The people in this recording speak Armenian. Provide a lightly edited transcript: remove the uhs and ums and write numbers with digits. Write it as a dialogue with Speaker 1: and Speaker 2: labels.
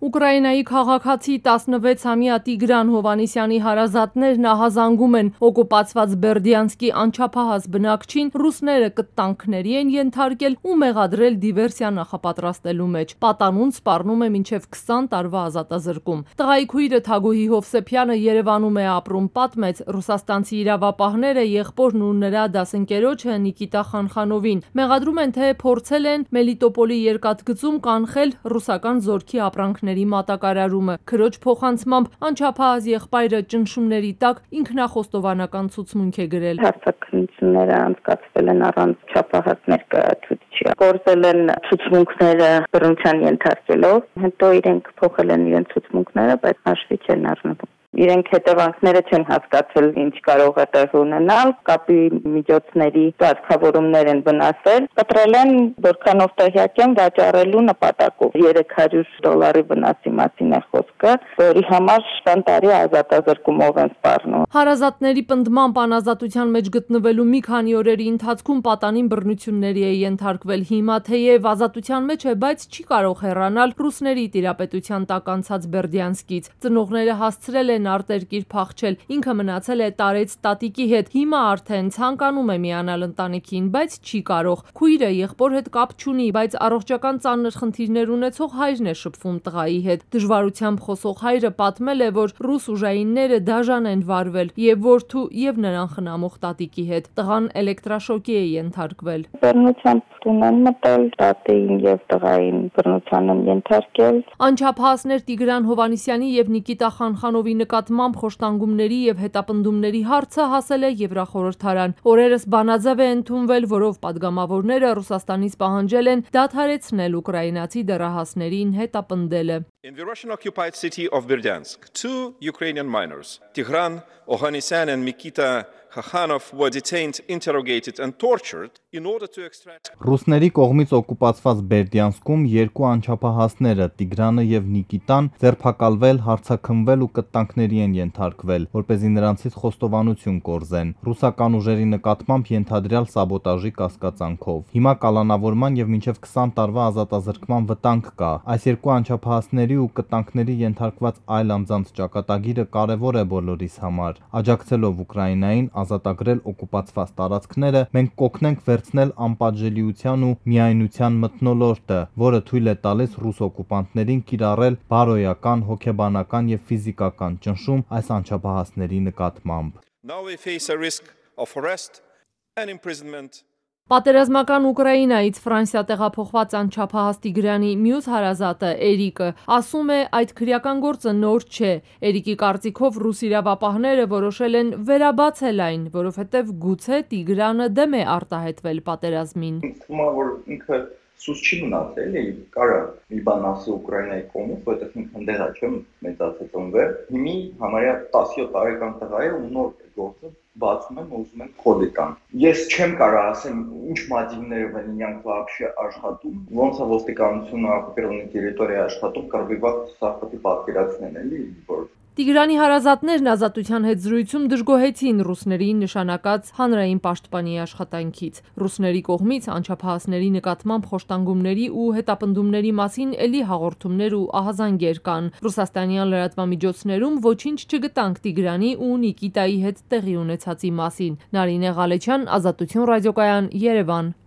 Speaker 1: Ուկրաինայի քաղաքացի 16-ամյա Տիգրան Հովհաննիսյանի հարազատներն ահազանգում են օկուպացված Բերդյանսկի անչափահաս բնակչին ռուսները կտանքների են ենթարկել ու մեղադրել դիվերսիա նախապատրաստելու մեջ։ Պատանուն սպառնում է մինչև 20 տարվա ազատազրկում։ Տղայի քույրը Թագուհի Հովսեփյանը Երևանում է ապրում, պատմեց ռուսաստանցի իրավապահները եղբորն ու նրա դասընկերոջը Նիկիտա Խանխանովին։ Մեղադրում են, թե փորձել են Մելիտոպոլի երկաթգծում կանխել ռուսական զորքի ապրանքների մատակարարումը։ Քրոջ փոխանցմամբ անչափահաս եղբայրը ճնշումների տակ ինքնախոստովանական ցուցմունք է գրել։
Speaker 2: Հաստատությունները անցկացվել են առանց չափահաս ներկայացուցիչի։ Կորզել են ցուցմունքները բռնության ենթարկելով, հետո իրենք փոխել են իրենց ցուցմունքները, բայց հաշվի չեն առնվում։ Իրենք հետևանքները չեն հասկացել, ինչ կարող է տեղ ունենալ, կապի միջոցների ծածկավորումներ են վնասել, կտրել են, որքանով տեղյակ եմ, վաճառելու նպատակով $300 վնասի մասին է խոսքը, որի համար 20 տարի ազատազրկումով են սպառնում։
Speaker 1: Հարազատների պնդմամբ անազատության մեջ գտնվելու մի քանի օրերի ընթացքում պատանին բռնությունների է ենթարկվել։ Հիմա թեև ազատության մեջ է, բայց չի կարող հեռանալ ռուսների տիրապետության տակ անցած Բերդյանսկից։ Ծնողները հասցրել են արտերկիր փախչել, ինքը մնացել է տարեց տատիկի հետ, հիմա արդեն ցանկանում է միանալ ընտանիքին, բայց չի կարող։ Քույրը եղբոր հետ կապ չունի, բայց առողջական ծանր խնդիրներ ունեցող հայրն է շփվում տղայի հետ։ Դժվարությամբ խոսող հայրը պատմել է, որ ռուս ուժայինները դաժան են վարվել եւ որդու եւ նրան խնամող տատիկի հետ։ Տղան էլեկտրաշոկի է ենթարկվել։
Speaker 2: Բռնությամբ տուն են մտել, տատին եւ տղային բռնության են ենթարկել։
Speaker 1: Անչափահասներ Տիգրան Հովհաննիսյանի եւ Նիկիտա Խանխանովի նկատմամբ խոշտանգումների եւ հետապնդումների հարցը հասել է Եվրախորհրդարան։ Օրերս բանաձև է ընդունվել, որով падգամավորները Ռուսաստանից պահանջել են դադարեցնել ուկրաինացի դեռահասներին հետապնդելը։
Speaker 3: In the Russian-occupied city of Berdyansk, two Ukrainian minors, Tigran Ohannisyan and Nikita Khakhanov, were detained, interrogated and tortured in order to extract.
Speaker 4: Ռուսների կողմից օկուպացված Բերդյանսկում երկու անչափահասները Տիգրանը եւ Նիկիտան ձերբակալվել, հարցաքննվել ու կտանքների են ենթարկվել, որպեսզի նրանցից խոստովանություն կորզեն։ Ռուսական ուժերի նկատմամբ ենթադրյալ սաբոտաժի կասկածանքով։ Հիմա կալանավորման եւ մինչեւ 20 տարվա ազատազրկման վտանգ կա։ Այս երկու անչափահասների ու կտանքների ենթարկված այլ անձանց ճակատագիրը կարևոր է բոլորիս համար։ Աջակցելով Ուկրաինային ազատագրել օկուպացված տարածքները, մենք կօգնենք վերցնել անպատժելիության ու միայնության մթնոլորտը, որը թույլ է տալիս ռուս օկուպանտներին կիրառել բարոյական, հոգեբանական եւ ֆիզիկական ճնշում այս անչափահասների նկատմամբ։
Speaker 3: Now we face a risk of arrest and imprisonment.
Speaker 1: Պատերազմական Ուկրաինայից Ֆրանսիա տեղափոխված անչափահաս Տիգրանի մյուս հարազատը Էրիկը ասում է, այդ քրեական գործը նոր չէ։ Էրիկի կարծիքով ռուս իրավապահները որոշել են վերաբացել այն, որովհետև գուցե Տիգրանը դեմ է արտահայտվել պատերազմին։
Speaker 5: Թվում է, որ ինքը սուս չի մնացել, էլի կարա մի բան ասի Ուկրաինայի կողմից, որովհետև ինքը ընդեղա չէ մեծացել ծնվել։ Հիմի համարյա 17 տարեկան տղա է ու նոր գործը բացում են ու ուզում են կոդի տան։ Ես չեմ կարող ասեմ ինչ մատիվներով են իրանք вообще աշխատում, ոնց է ոստիկանությունը օկուպირованной տերիտորիայի աշխատում, կարողի վաղ սա պետք է պատկերացնեն, էլի որ
Speaker 1: Տիգրանի հարազատներն ազատության հետ զրույցում դժգոհեցին ռուսների նշանակած հանրային պաշտպանի աշխատանքից։ Ռուսների կողմից անչափահասների նկատմամբ խոշտանգումների ու հետապնդումների մասին էլի հաղորդումներ ու ահազանգեր կան։ Ռուսաստանյան լրատվամիջոցներում ոչինչ չգտանք Տիգրանի ու Նիկիտայի հետ տեղի ունեցածի մասին։ Նարինե Ղալեչյան, Ազատություն ռադիոկայան, Երևան։